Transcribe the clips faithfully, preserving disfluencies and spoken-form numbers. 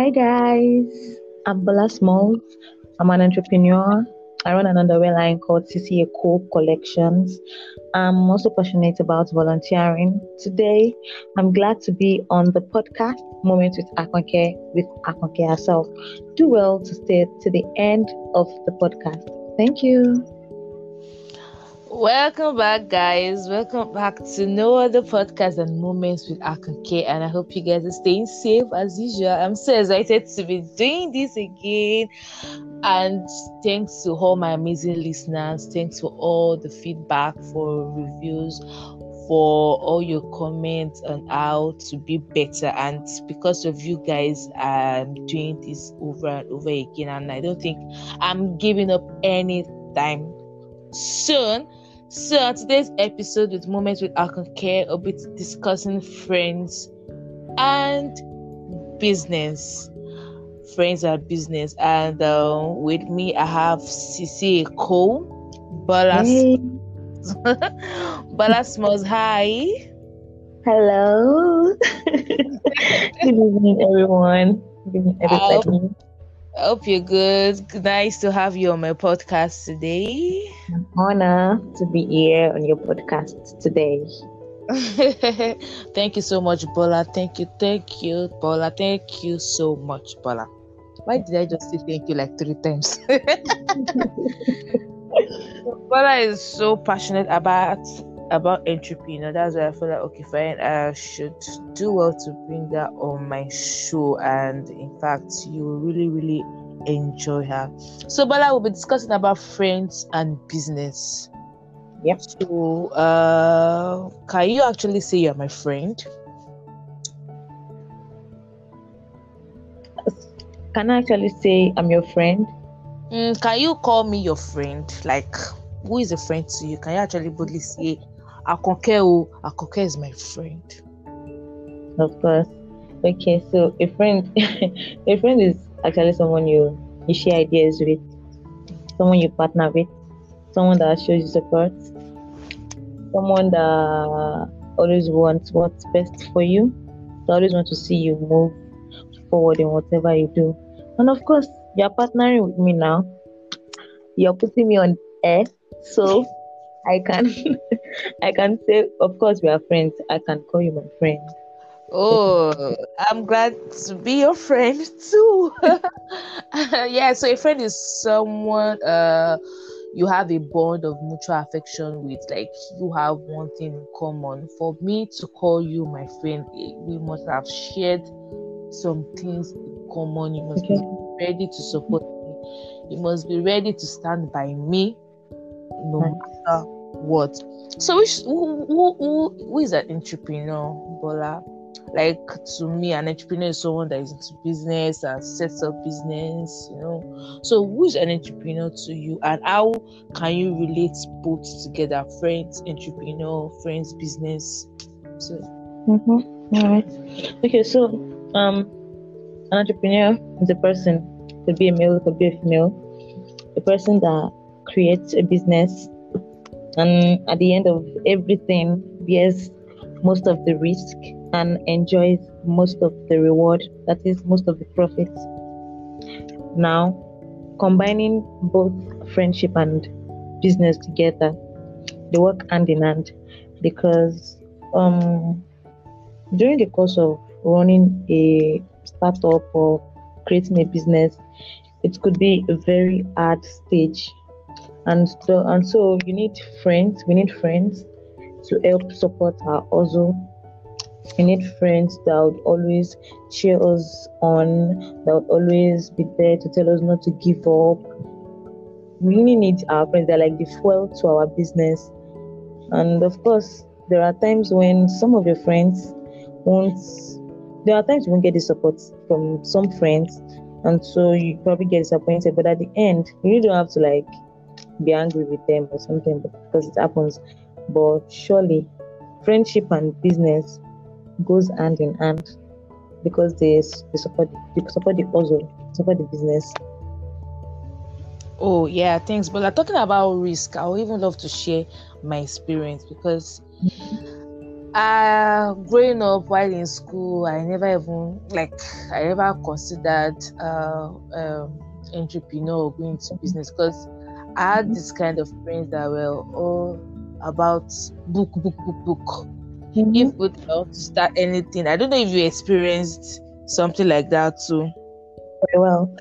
Hi guys, I'm Bola Smalls. I'm an entrepreneur. I run an underwear line called C C A Co Collections. I'm also passionate about volunteering. Today, I'm glad to be on the podcast Moment with Akonke with Akonke herself. Do well to stay to the end of the podcast. Thank you. Welcome back, guys. Welcome back to no other podcast than Moments with Akonke, and I hope you guys are staying safe as usual. I'm so excited to be doing this again, and thanks to all my amazing listeners. Thanks for all the feedback, for reviews, for all your comments on how to be better. And because of you guys, I'm doing this over and over again, and I don't think I'm giving up any time soon. So today's episode with Moments with Akonke, I'll be discussing friends and business. Friends and business. And uh, with me, I have Sisi Eko, Balas, Hey, Balas Smalls. Hi. hello. Good evening, everyone. Good evening, I hope, everybody. I hope you're good. Nice to have you on my podcast today. Honor to be here on your podcast today. Thank you so much, Bola. Thank you, thank you, Bola. Thank you so much, Bola. Why did I just say thank you like three times? Bola is so passionate about about entrepreneur. That's why I feel like okay, fine. I should do well to bring that on my show, and in fact, you will really, really enjoy her. So, Bola will be discussing about friends and business. Yep. So, uh, can you actually say you're my friend? Can I actually say I'm your friend? Mm, can you call me your friend? Like, who is a friend to you? Can you actually boldly say, Akonke, oh, Akonke is my friend? Of course. Okay, so a friend a friend is actually someone you you share ideas with, someone you partner with, someone that shows you support, someone that always wants what's best for you, that always want to see you move forward in whatever you do. And of course, you're partnering with me now. You're putting me on air, so I can I can say, of course, we are friends. I can call you my friend. Oh, I'm glad to be your friend too. Yeah, so a friend is someone uh you have a bond of mutual affection with, like you have one thing in common. For me to call you my friend, eh, we must have shared some things in common. You must Okay. be ready to support me. You must be ready to stand by me no Nice. matter what. So which who, who, who, who is an entrepreneur, Bola? Like, to me, an entrepreneur is someone that is into business and sets up business, you know. So who is an entrepreneur to you, and how can you relate both together? Friends, entrepreneur, friends, business. So Mm-hmm. All right. Okay, so um, an entrepreneur is a person, could be a male, could be a female, a person that creates a business and at the end of everything bears most of the risk and enjoys most of the reward, that is, most of the profits. Now, combining both friendship and business together, they work hand in hand because um, during the course of running a startup or creating a business, it could be a very hard stage. And so, and so you need friends, we need friends to help support our hustle. We need friends that would always cheer us on, that would always be there to tell us not to give up. We really need our friends. They're like the fuel to our business. And of course, there are times when some of your friends won't, there are times you won't get the support from some friends, and so you probably get disappointed. But at the end, you really don't have to like be angry with them or something because it happens. But surely, friendship and business goes hand in hand because they, they support they support the hustle, support the business. oh yeah, thanks. But like, talking about risk, I would even love to share my experience because Uh, growing up while in school, I never even like I never considered uh, um, entrepreneur or going into business because I had this kind of friends that were all about book, book, book, book. Mm-hmm. If we want to start anything, I don't know if you experienced something like that too. Very well.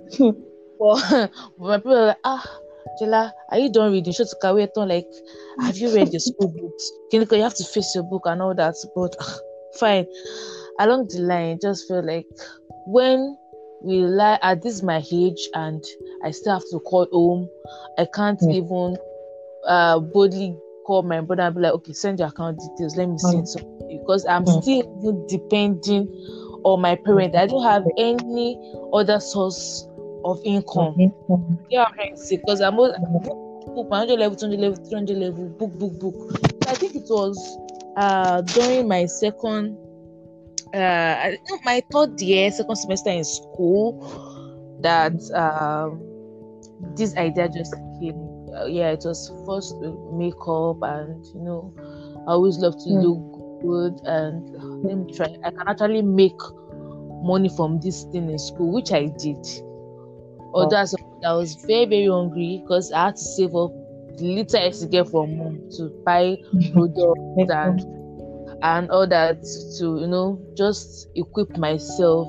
But my people were like, ah, Jela, are you done reading? Shut away, like, have you read your school books? You have to face your book and all that. But ah, fine. Along the line, just feel like when we lie at this my age and I still have to call home, I can't Yeah. even uh boldly call my brother and be like, okay, send your account details, let me see it. So, because I'm Mm. still even depending on my parents. I don't have any other source of income. Okay. Mm. Yeah, I'm trying to say because I'm all, book, book, one hundred level, two hundred level, three hundred level, book, book, book. So I think it was uh during my second, uh, I think my third year, second semester in school, that um this idea just came. Uh, yeah, it was first makeup, and you know, I always love to Mm. look good, and let me try. I can actually make money from this thing in school, which I did. Although as I was very, very hungry because I had to save up the little I used to get from mom to buy products and and all that to, you know, just equip myself.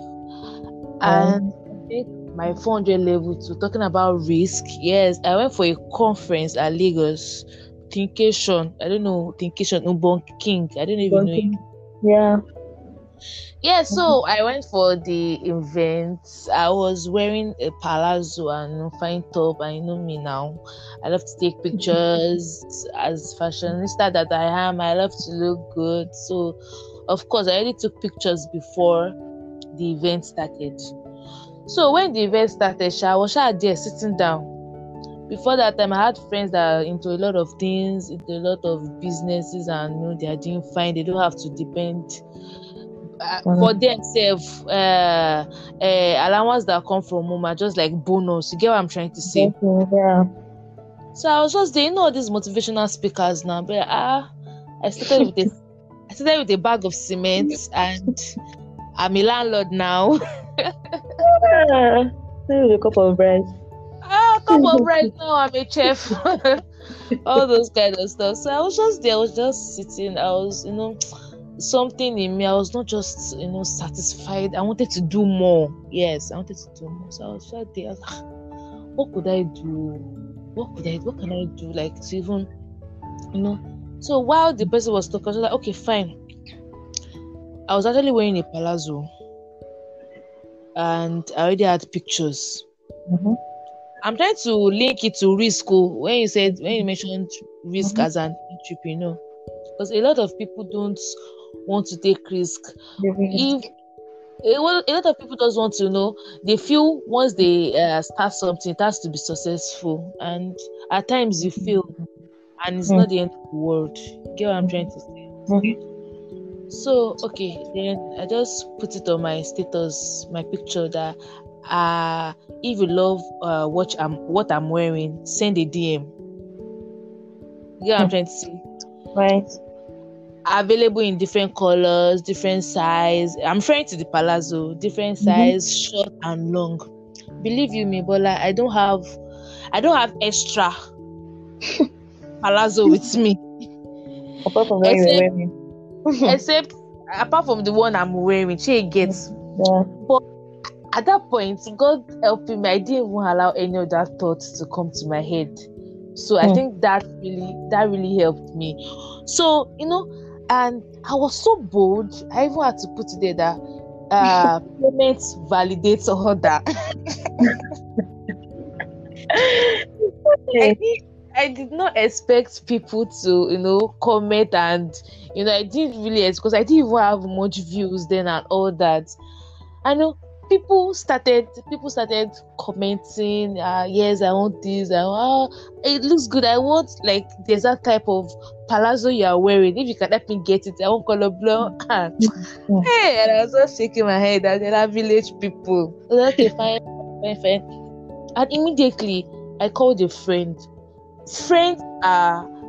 And I think my four hundred level to talking about risk. Yes, I went for a conference at Lagos. Thinkation. I don't know, Thinkation, Ubon King. I don't even know it. Yeah. Yeah, so I went for the event. I was wearing a palazzo and a fine top, and you know me now. I love to take pictures as fashionista that I am. I love to look good. So, of course, I already took pictures before the event started. So when the event started, I was there sitting down. Before that time, I had friends that are into a lot of things, into a lot of businesses, and you know they are doing fine. They don't have to depend uh, for themselves. Uh, uh, allowance that come from home are just like bonus. You get what I'm trying to say? Yeah. So I was just there, you know, all these motivational speakers now. But ah, I started with a, I started with a bag of cement, and I'm a landlord now. Yeah. Maybe a cup of rice. Ah, a cup of rice now. I'm a chef. All those kind of stuff. So I was just there. I was just sitting. I was, you know, something in me. I was not just, you know, satisfied. I wanted to do more. Yes, I wanted to do more. So I was just there. I was like, what could I do? What could I? What can I do? Like to even, you know. So while the person was talking, I was like, okay, fine. I was actually wearing a palazzo, and I already had pictures. Mm-hmm. I'm trying to link it to risk. When you said, when you mentioned risk mm-hmm. as an entrepreneur, because a lot of people don't want to take risk. Mm-hmm. If a lot of people just want to know, they feel once they uh, start something, it has to be successful, and at times you fail, and it's mm-hmm. not the end of the world. You get what I'm trying to say? Mm-hmm. So okay, then I just put it on my status, my picture that. Uh, if you love uh, what I'm what I'm wearing, send a D M. You know what I'm trying to say? Right. Available in different colors, different size. I'm referring to the palazzo, different size, mm-hmm. short and long. Believe you me, Bola, I don't have I don't have extra palazzo with me. Apart from what you're wearing. Except apart from the one I'm wearing, she gets. Yeah. But at that point, God helping me, I didn't even allow any of that thoughts to come to my head. So I mm. think that really, that really helped me. So, you know, and I was so bold. I even had to put it there that uh, payment validates order. I, did, I did not expect people to, you know, comment and, you know, I didn't really, because I didn't even have much views then and all that. I know. People started people started commenting, uh, yes, I want this, I want, oh, it looks good, I want like there's that type of palazzo you are wearing, if you can help me get it, I want color blue. Hey, and I was just shaking my head at that village people. Okay, fine, fine, fine. And immediately I called a friend. Friends are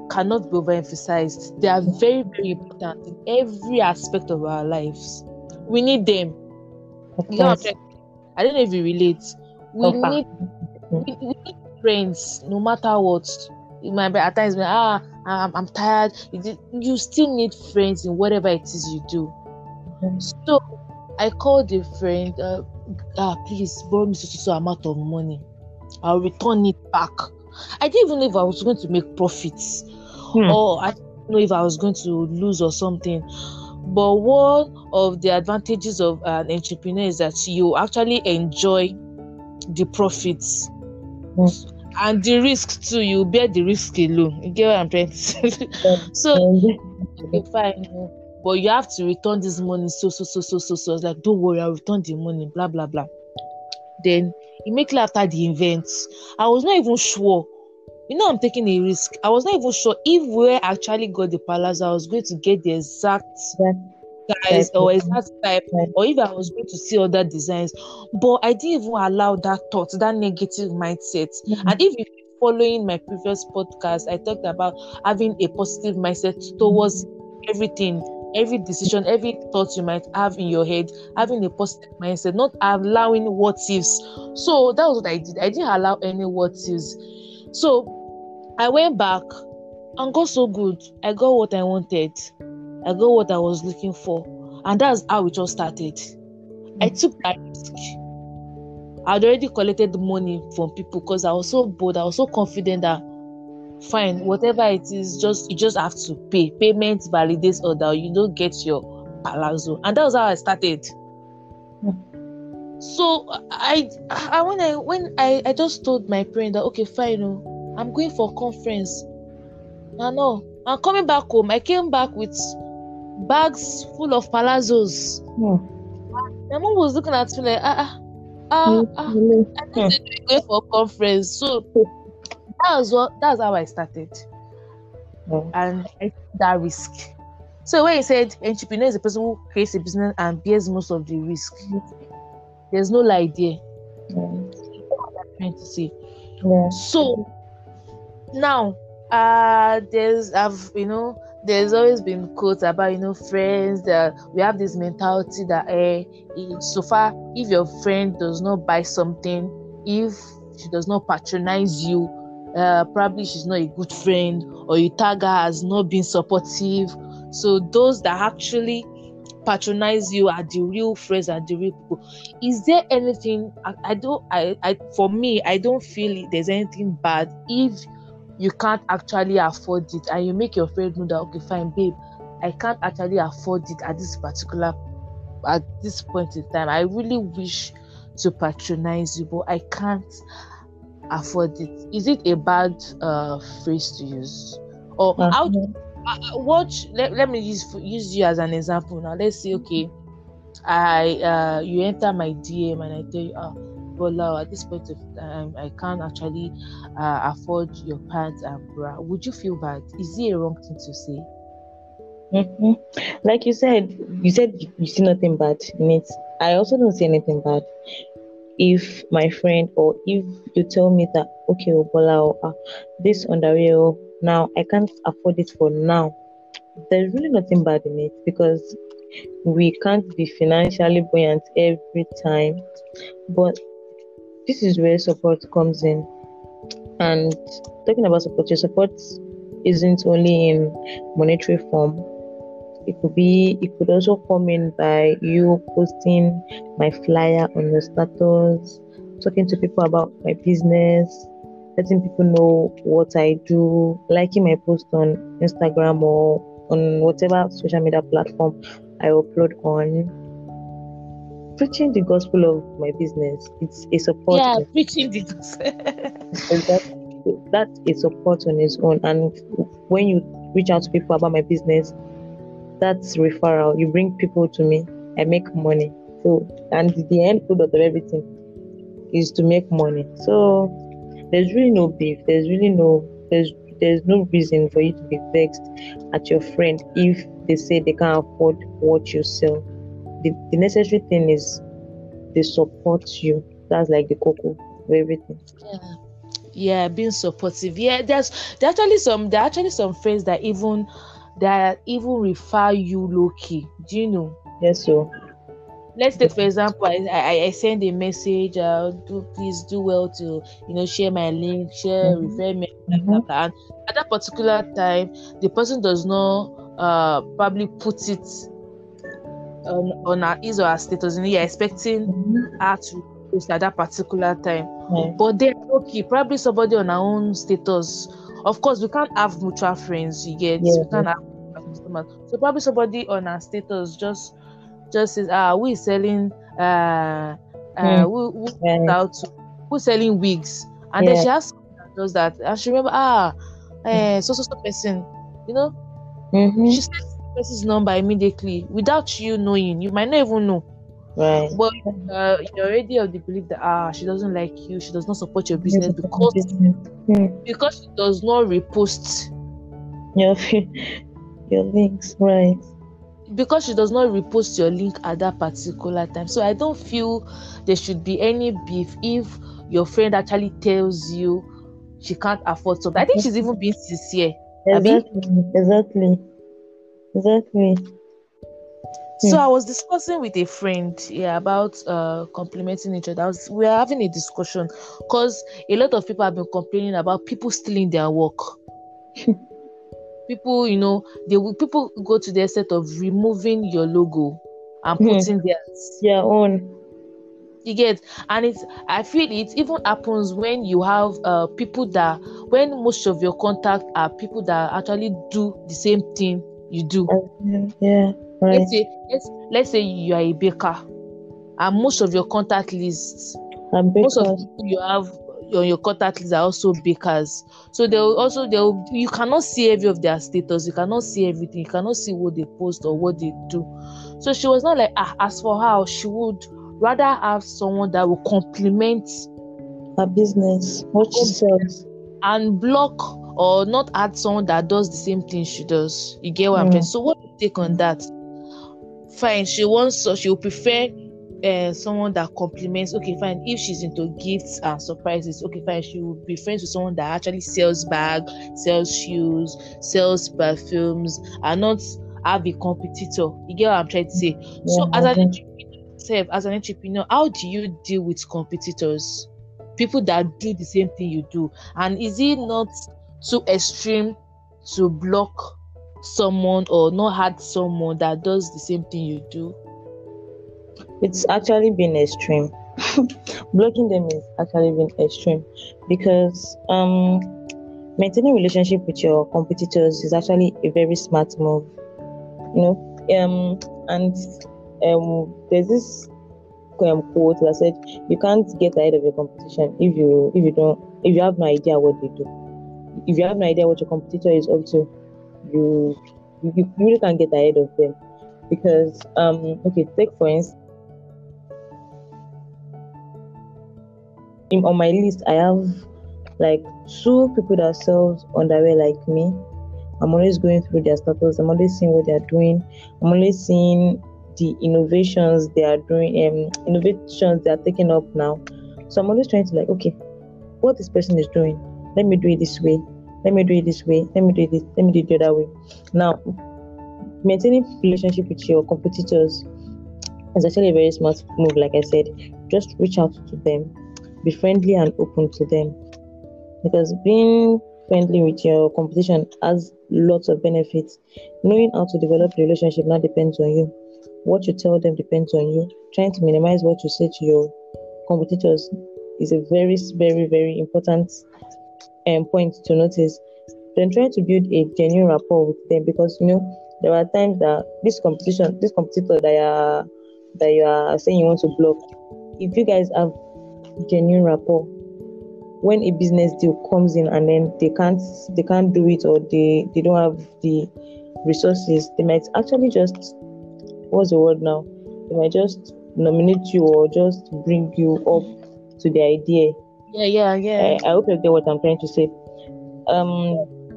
cannot be overemphasized. They are very, very important in every aspect of our lives. We need them. Of You know what course. I'm trying- I don't know if you relate. We Of course. need we, we need friends no matter what. It might be at times when ah I'm, I'm tired. You did- you still need friends in whatever it is you do. So I called a friend. Uh, ah, please borrow me so so so amount of money. I'll return it back. I didn't even know if I was going to make profits, Hmm. or I didn't know if I was going to lose or something. But one of the advantages of an entrepreneur is that you actually enjoy the profits. Hmm. And the risk too, you bear the risk alone. You get what I'm trying to say? So, okay, fine. no, But you have to return this money so, so, so, so, so, so. I was like, don't worry, I'll return the money, blah, blah, blah. Then, immediately after the event, I was not even sure. You know, I'm taking a risk. I was not even sure if we actually got the palazzo, I was going to get the exact size or exact type, or if I was going to see other designs. But I didn't even allow that thought, that negative mindset. Mm-hmm. And if you're following my previous podcast, I talked about having a positive mindset towards everything, every decision, every thought you might have in your head, having a positive mindset, not allowing what ifs. So that was what I did. I didn't allow any what ifs. So I went back and got so good. I got what I wanted. I got what I was looking for. And that's how it all started. Mm-hmm. I took that risk. I'd already collected the money from people because I was so bold. I was so confident that fine, whatever it is, just you just have to pay. Payment validates order. You don't get your palazzo. And that was how I started. Mm-hmm. So I, I when I when I, I just told my parents that okay, fine, no, I'm going for a conference. I know. I'm coming back home. I came back with bags full of palazzos. Hmm. My mom was looking at me like, ah, ah, ah, ah. I just said we're going for a conference. So that was what that's how I started. Hmm. And I took that risk. So when you said entrepreneur is a person who creates a business and bears most of the risk, there's no lie there. Hmm. That's what I'm trying to say. Yeah. So now uh there's I've you know there's always been quotes about you know friends that we have this mentality that eh, so far if your friend does not buy something, if she does not patronize you, uh probably she's not a good friend, or you tag her as not being supportive. So those that actually patronize you are the real friends and the real people. Is there anything I, I don't I, I for me I don't feel there's anything bad if you can't actually afford it and you make your friend know that okay fine babe, I can't actually afford it at this particular at this point in time. I really wish to patronize you, but I can't afford it. Is it a bad uh phrase to use? Or uh-huh. how uh, what let, let me use use you as an example now. Let's say okay, I uh you enter my D M and I tell you ah Bola, at this point of time, I can't actually uh, afford your pants and bra. Would you feel bad? Is it a wrong thing to say? Mm-hmm. Like you said, you said you see nothing bad in it. I also don't see anything bad. If my friend or if you tell me that, okay, Bola, uh, this underwear, now I can't afford it for now, there's really nothing bad in it because we can't be financially buoyant every time. But this is where support comes in. And talking about support, your support isn't only in monetary form. It could be, it could also come in by you posting my flyer on your status, talking to people about my business, letting people know what I do, liking my post on Instagram or on whatever social media platform I upload on. Preaching the gospel of my business, it's a support. Yeah, preaching the gospel. that, that's a support on its own. And when you reach out to people about my business, that's referral. You bring people to me, I make money. So, and the end product of everything is to make money. So, there's really no beef. There's really no there's there's no reason for you to be vexed at your friend if they say they can't afford what you sell. The, the necessary thing is they support you. That's like the cocoa of everything. Yeah. Yeah, being supportive. Yeah, there's there actually some there are actually some friends that even that even refer you low key. Do you know? Yes, so Let's take for example, I, I, I send a message, uh, do please do well to you know share my link, share, mm-hmm. refer me, blah, Mm-hmm. blah, blah. And at that particular time, the person does not uh probably put it on on her, his or her status. You know, you're expecting Mm-hmm. her to post at that particular time, Yeah. but then okay, probably somebody on our own status. Of course, we can't have mutual friends. You get, Yeah. we can't have customers. So probably somebody on our status just just says, ah, we selling uh uh Mm. who, who Right. out to who selling wigs, and then Yeah. she has someone that does that, and she remember, ah, uh, so so so person, you know, Mm-hmm. she sends the person's number immediately without you knowing. You might not even know, Right. but uh, you're already of the belief that ah, she doesn't like you, she does not support your business because Mm. because she does not repost Your your links, right? because she does not repost your link at that particular time. So I don't feel there should be any beef if your friend actually tells you she can't afford something. I think she's even being sincere. Abi? Exactly. Exactly. Exactly. So Hmm. I was discussing with a friend, yeah, about uh complimenting each other. I was, we are having a discussion because a lot of people have been complaining about people stealing their work. People, you know, they will people go to the extent of removing your logo and Hmm. putting theirs. Your own. You get, and it's I feel it even happens when you have uh people that when most of your contact are people that actually do the same thing you do. Uh, yeah. Right. Let's say let's let's say you are a baker and most of your contact lists, And most of the because people you have on your contact list are also bakers. So they'll also they'll you cannot see every of their status, you cannot see everything, you cannot see what they post or what they do. So she was not like, ah, as for her, she would rather have someone that will compliment her business, what she sells. and block or not add someone that does the same thing she does. You get what I'm saying? Mm. So what do you take on that? Fine, she wants so she will prefer uh, someone that compliments. Okay, fine. If she's into gifts and surprises, okay, fine. She will be friends with someone that actually sells bags, sells shoes, sells perfumes, and not have a competitor. You get what I'm trying to say? Yeah, So as I an do. entrepreneur, as an entrepreneur, how do you deal with competitors? People that do the same thing you do, and is it not too extreme to block someone or not add someone that does the same thing you do? It's actually been extreme. Blocking them is actually been extreme because um maintaining relationship with your competitors is actually a very smart move. You know, um and um there's this um, quote that said you can't get ahead of your competition if you if you don't if you have no idea what they do. If you have no idea what your competitor is up to, you you, you really can't get ahead of them. Because um okay, take for instance, in, on my list I have like two people that sells underwear like me. I'm always going through their status. I'm always seeing what they're doing. I'm always seeing the innovations they are doing, um, innovations they are taking up now. So I'm always trying to like, okay, what this person is doing, let me do it this way. Let me do it this way. Let me do it this. Let me do it the other way. Now, maintaining relationship with your competitors is actually a very smart move. Like I said, just reach out to them, be friendly and open to them, because being friendly with your competition has lots of benefits. Knowing how to develop a relationship now depends on you. What you tell them depends on you. Trying to minimize what you say to your competitors is a very, very, very important um, point to notice. Then try to build a genuine rapport with them, because you know there are times that this competition, this competitor that you are that you are saying you want to block, if you guys have genuine rapport, when a business deal comes in and then they can't they can't do it, or they they don't have the resources, they might actually just, what's the word now, they might just nominate you or just bring you up to the idea. Yeah, yeah, yeah. I, I hope you get what I'm trying to say. Um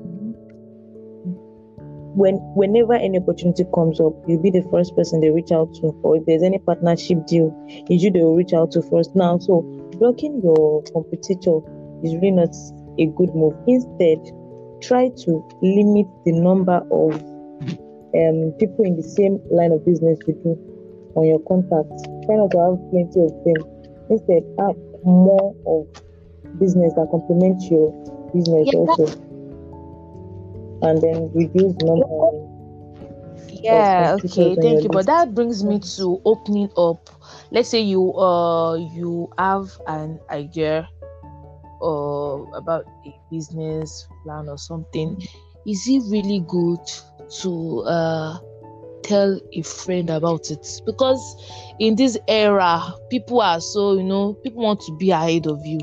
when whenever any opportunity comes up, you'll be the first person they reach out to, or if there's any partnership deal, it's you they will reach out to first. Now, so blocking your competitor is really not a good move. Instead, try to limit the number of um, people in the same line of business you do on your contacts. Try not to have plenty of them. Instead, have more of business that complement your business Yeah, also, and then reduce the number of yeah, competitors okay, on your thank you. But list. that brings me to opening up. Let's say you uh you have an idea or about a business plan or something. Is it really good to uh tell a friend about it? Because in this era, people are so, you know, people want to be ahead of you.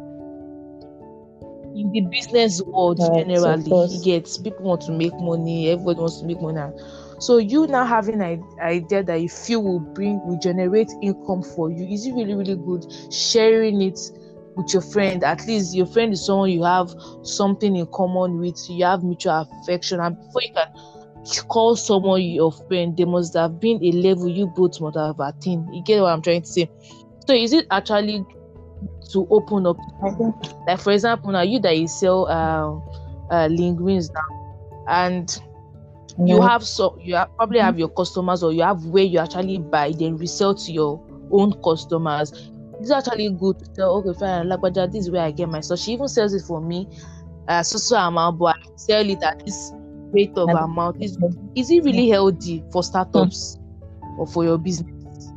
In the business world, Right, of generally, he course. gets people want to make money, everybody wants to make money. So you now having an idea that you feel will bring will generate income for you, is it really, really good sharing it with your friend? At least your friend is someone you have something in common with, you have mutual affection, and before you can call someone your friend, there must have been a level you both must have attained. You get what I'm trying to say? So is it actually to open up? I think Like, for example, now you that you sell um uh, linguines now, and you no. have so you have, probably have your customers, or you have where you actually buy then resell to your own customers. It's actually good to tell, okay, fine, like, but this is where I get my stuff. She even sells it for me, uh, so so amount, but I sell it at this rate of I amount. Is is it really healthy for startups or for your business?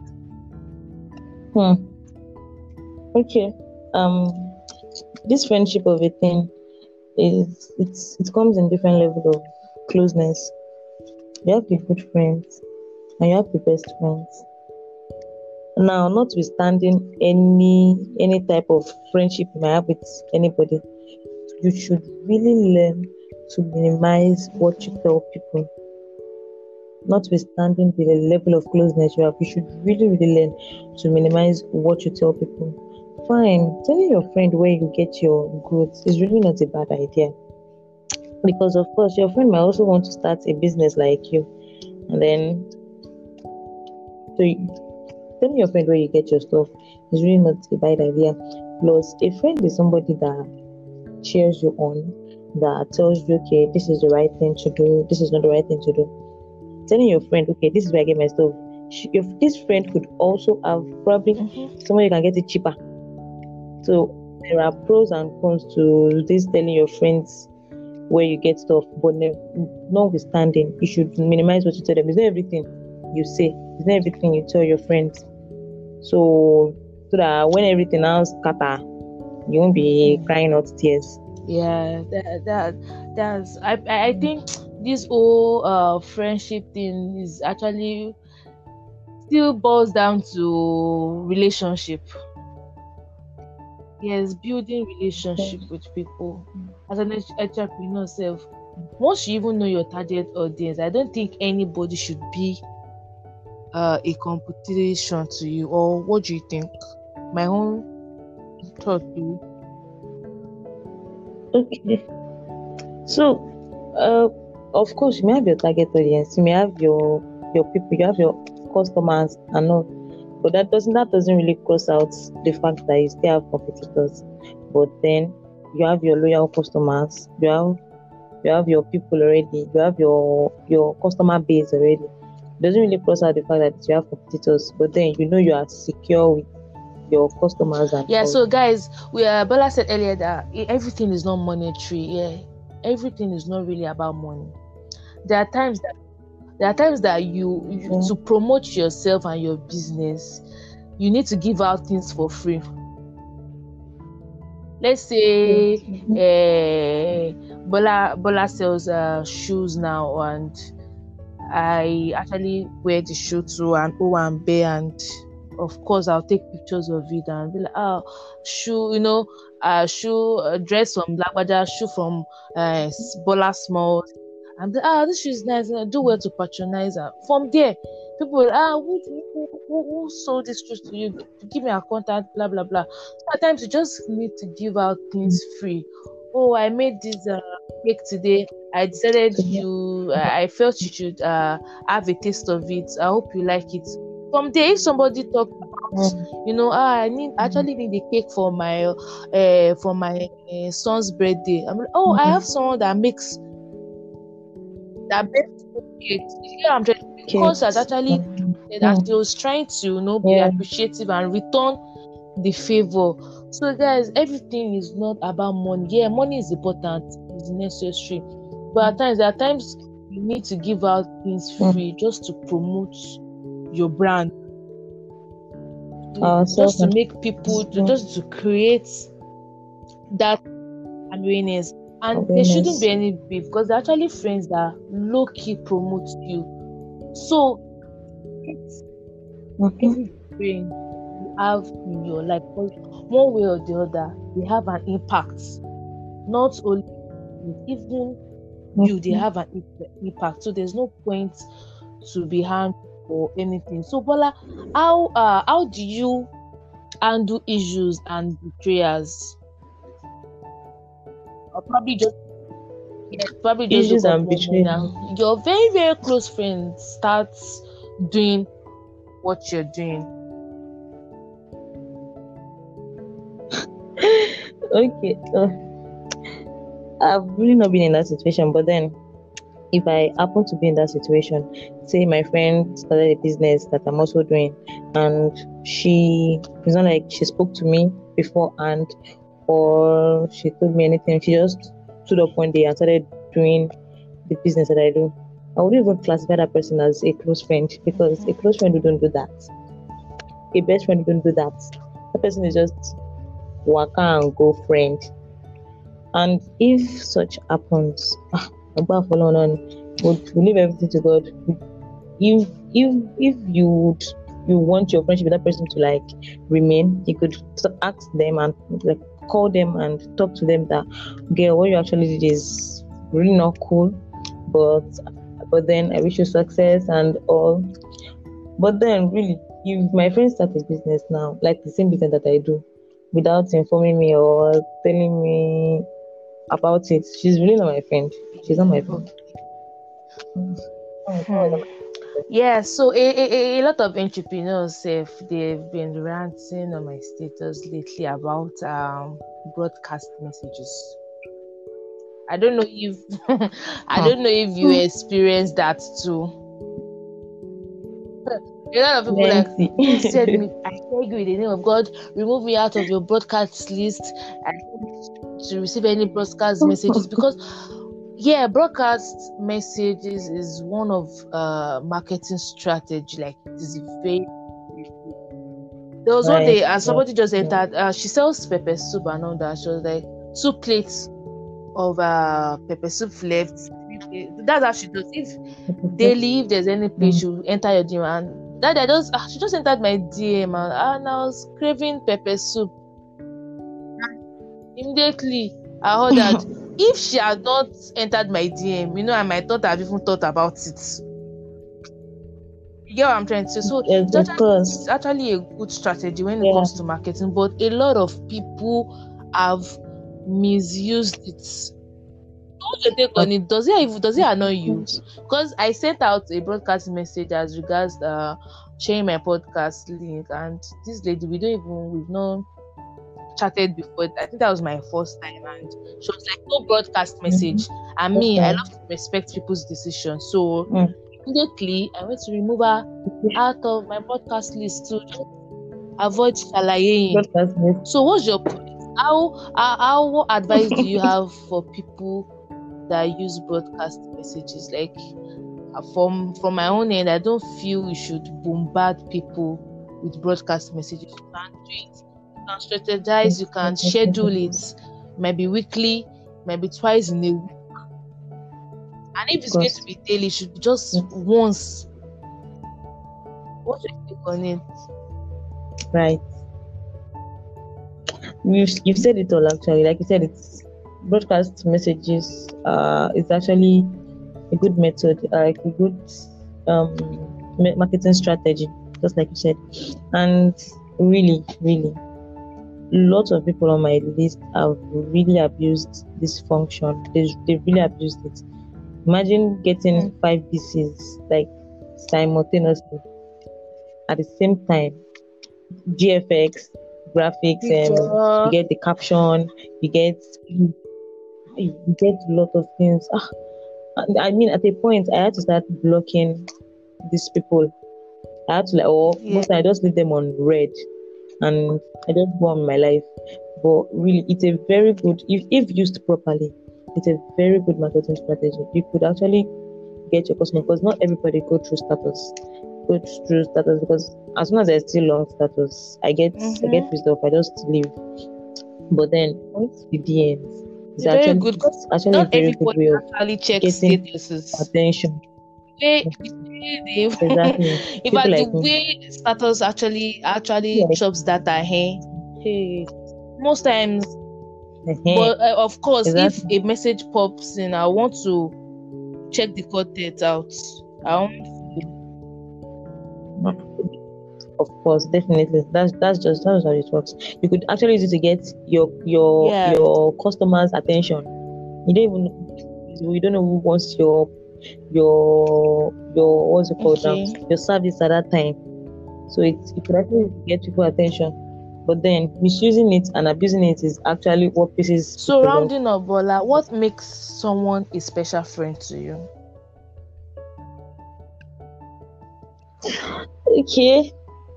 Hmm. Okay. Um, this friendship of a thing is it's it comes in different levels of closeness. You have the good friends and you have the best friends. Now, notwithstanding any any type of friendship you may have with anybody, you should really learn to minimize what you tell people. Notwithstanding the level of closeness you have, you should really, really learn to minimize what you tell people. Fine, telling your friend where you get your goods is really not a bad idea. Because of course your friend might also want to start a business like you. And then so you, telling your friend where you get your stuff is really not a bad idea. Plus, a friend is somebody that cheers you on, that tells you, okay, this is the right thing to do, this is not the right thing to do. Telling your friend, okay, this is where I get my stuff. She, if this friend could also have probably Mm-hmm. somewhere you can get it cheaper. So there are pros and cons to this telling your friends where you get stuff, but notwithstanding, you should minimize what you tell them. It's not everything you say, it's not everything you tell your friends. So so that when everything else scatter, you won't be crying out tears. Yeah, that that that's I I I think this whole uh friendship thing is actually still boils down to relationship. Yes, building relationship with people as an en- entrepreneur self. Once you even know your target audience, I don't think anybody should be uh, a competition to you. Or what do you think? My own thought too. Okay. So uh of course you may have your target audience, you may have your your people, you have your customers and all. But that doesn't that doesn't really cross out the fact that you still have competitors. But then you have your loyal customers, you have you have your people already, you have your your customer base already. It doesn't really cross out the fact that you have competitors, but then you know you are secure with your customers and Yeah, all. so guys, we uh, Bella said earlier that e- everything is not monetary. Yeah, everything is not really about money. There are times that there are times that you, you Yeah. to promote yourself and your business, you need to give out things for free. Let's say uh, Bola Bola sells uh, shoes now, and I actually wear the shoe to an O and B, and of course I'll take pictures of it and be like, oh, shoe, you know, uh, shoe, uh, dress from Blackwater, shoe from uh, Bola Small, and be like, ah, this shoe is nice. And I do well to patronize her. From there, people will, ah, who, who, who, who sold this shoes to you? Give me a contact, blah blah blah. Sometimes you just need to give out things free. Oh, I made this uh, cake today. I decided you, uh, I felt you should uh, have a taste of it. I hope you like it. From there, if somebody talks Mm. You know, ah, I need actually need a cake for my uh for my uh, son's birthday. I'm like, oh, I have Mm. someone that makes that makes cakes. You know, I'm trying because has Kids. actually Mm. that she Mm. was trying to, you know, be Yeah. appreciative and return the favor. So guys, everything is not about money. Yeah, money is important, is necessary. But at times there are times you need to give out things Mm. free just to promote your brand. Ourselves Just to and make people to mm. just to create that awareness. And there shouldn't awareness. be any beef because they're actually friends that low key promote you. So it's Mm-hmm. every brain you have in your life, because one way or the other, they have an impact. Not only you, even you, they Mm-hmm. have an im- impact. So there's no point to be harmed or anything. So Bola, how uh how do you handle issues and betrayals? Or probably just yeah, probably just Issues wake up and one morning betrayal. and your very very close friend starts doing what you're doing. Okay. Uh, I've really not been in that situation, but then if I happen to be in that situation, say my friend started a business that I'm also doing, and she, it's not like she spoke to me beforehand or she told me anything. She just stood up one day and started doing the business that I do. I wouldn't even classify that person as a close friend, because a close friend wouldn't do that. A best friend wouldn't do that. That person is just waka and go friend. And if such happens, ah, Agba follow on, would leave everything to God. If if if you would you want your friendship with that person to like remain, you could ask them and like call them and talk to them that, girl, what you actually did is really not cool, but but then I wish you success and all. But then really, if my friend start a business now, like the same business that I do, without informing me or telling me about it, she's really not my friend. She's not my friend. Hmm. Yeah, so a, a, a lot of entrepreneurs, if they've been ranting on my status lately about um broadcast messages. I don't know if I don't know if you experienced that too. A lot of people like, Plenty. please send me, I beg you in the name of God, remove me out of your broadcast list. I don't want to receive any broadcast messages because yeah, broadcast messages is one of uh marketing strategy. Like it is very. There was one Right. day, and Yeah. somebody just entered. Uh, she sells pepper soup and all that. She was like, two plates of uh pepper soup left. That's how she does. If daily, if there's any place, Mm. she will enter your D M. And that I just, ah, she just entered my D M and, and I was craving pepper soup. Immediately, I heard that if she had not entered my D M, you know, I might not have even thought about it. You get what I'm trying to say? So Yes, it's of actually, course. it's actually a good strategy when it Yeah. comes to marketing, but a lot of people have misused it. What's your take on it? Does it even does it annoy you? Because I sent out a broadcast message as regards uh sharing my podcast link, and this lady, we don't even we've not chatted before. I think that was my first time, and she was like, no broadcast message. Mm-hmm. And That's me, I love nice. to respect people's decisions. So Mm. immediately I went to remove her out of my broadcast list to just avoid shalaying. Broadcast message. So what's your point? How, how how what advice do you have for people that use broadcast messages? Like uh, from from my own end, I don't feel we should bombard people with broadcast messages. You can do it. You can strategize. You can schedule it. Maybe weekly, maybe twice in a week. And if Of it's going to course. be daily, it should be just once. What's your take on it? Right. You've, you've said it all actually. Like you said, it's broadcast messages uh is actually a good method, uh, like a good um ma- marketing strategy, just like you said. And really, really, lots of people on my list have really abused this function. They, they really abused it. Imagine getting Mm. five B Cs like simultaneously at the same time. G F X, graphics, and you Picture. get the caption, you get you get a lot of things. Ah, I mean, at a point, I had to start blocking these people. I had to like, or Yeah. most I just leave them on red, and I just go on my life. But really, it's a very good if if used properly. It's a very good marketing strategy. You could actually get your customer because not everybody go through status, go through status because as soon as I still on status, I get I get Mm-hmm. pissed off. I just leave. But then once the D Ms, it's It's very actually good because it's actually a not very good everybody way of actually checks getting statuses. attention. Way, the way Exactly. they, in People fact, the like me. way status actually actually Yeah. chops data, hey, hey, most times. Ehen. But uh, of course, if Exactly. a message pops in, I want to check the content out. I want Of course, definitely. That's that's just that's how it works. You could actually use it to get your your yeah. your customers' attention. You don't even you don't know who wants your your your what's it called now? Okay. Your service at that time. So it it could actually get people attention. But then misusing it and abusing it is actually what pisses So people off. rounding up, Bola, what makes someone a special friend to you? Okay.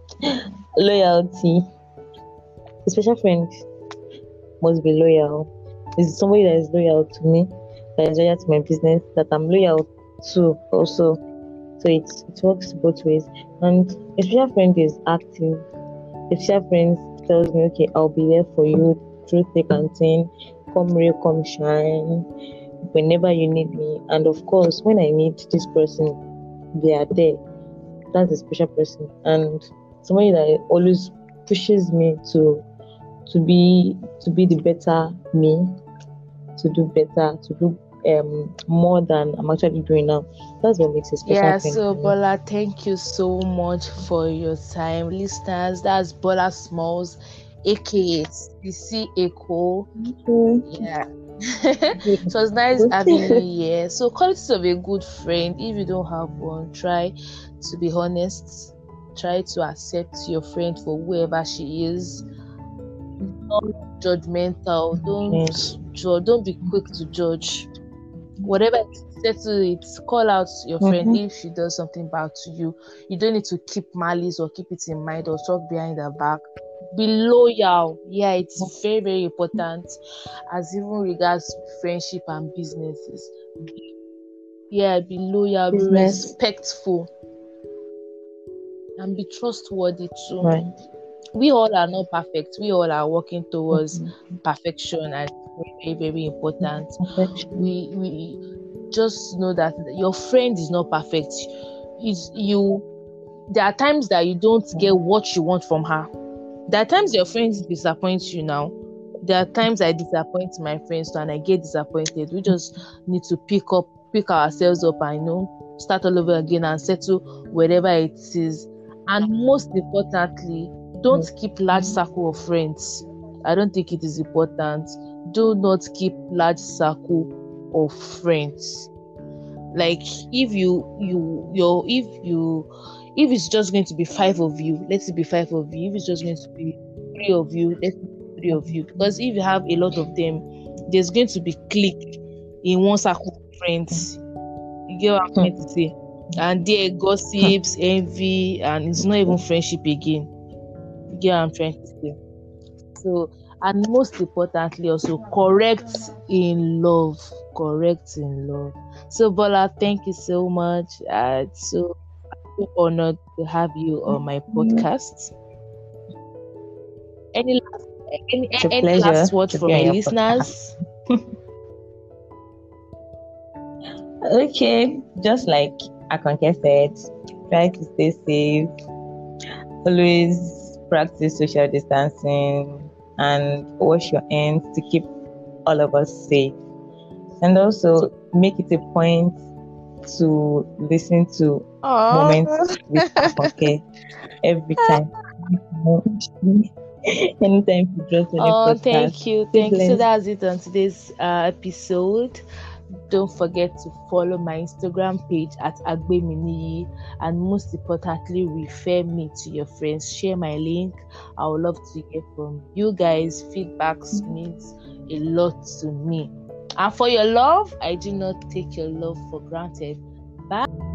Loyalty. A special friend must be loyal. Is somebody that is loyal to me, that is loyal to my business, that I'm loyal to also. So it, it works both ways. And a special friend is active. A special friend tells me, okay, I'll be there for you through thick and thin, come real, come shine, whenever you need me. And of course, when I need this person, they are there. That's a special person. And somebody that always pushes me to to be to be the better me, to do better, to do um more than I'm actually doing now. That's what makes a special Yeah, friend so for me. Bola, thank you so much for your time. Listeners, that's Bola Smalls, aka C C Echo. Okay. Yeah. So it's nice having you here. So qualities of a good friend, if you don't have one, try to be honest. Try to accept your friend for whoever she is. Not judgmental. Don't Okay. judge. Don't be quick to judge. Whatever it is, settle it. Call out your friend Mm-hmm. if she does something bad to you. You don't need to keep malice or keep it in mind or talk behind her back. Be loyal. Yeah, it's very, very important as even regards friendship and businesses. Yeah, be loyal, be Business. respectful, and be trustworthy too. Right. We all are not perfect. We all are working towards Mm-hmm. perfection, and very, very important. Affection. We we just know that your friend is not perfect. Is you. There are times that you don't get what you want from her. There are times your friends disappoint you now. There are times I disappoint my friends too, and I get disappointed. We just need to pick up, pick ourselves up, and you know, start all over again and settle wherever it is. And most importantly, don't keep large circle of friends. I don't think it is important. Do not keep large circle of friends. Like if you you your if you if it's just going to be five of you, let it be five of you. If it's just going to be three of you, let it be three of you. Because if you have a lot of them, there's going to be clique in one circle of friends. You get what I'm trying to say? And there gossips, envy, and it's not even friendship again. You get what I'm trying to say? So, and most importantly, also correct in love. Correct in love. So, Bola, thank you so much. Uh, so honored to have you on my podcast. Any last, any, It's a any pleasure last word to for be on my your podcast. listeners? Okay, just like Akonke said, try to stay safe. Always practice social distancing and wash your hands to keep all of us safe. And also make it a point to listen to Moments Oh, with Akonke every time. Anytime you drop any oh, podcast. thank you, Stay thank you. So blessed. that's it on today's uh, episode. Don't forget to follow my Instagram page at Agbeminiyi, and most importantly, refer me to your friends. Share my link. I would love to hear from you guys. Feedbacks means a lot to me. And for your love, I do not take your love for granted. Bye.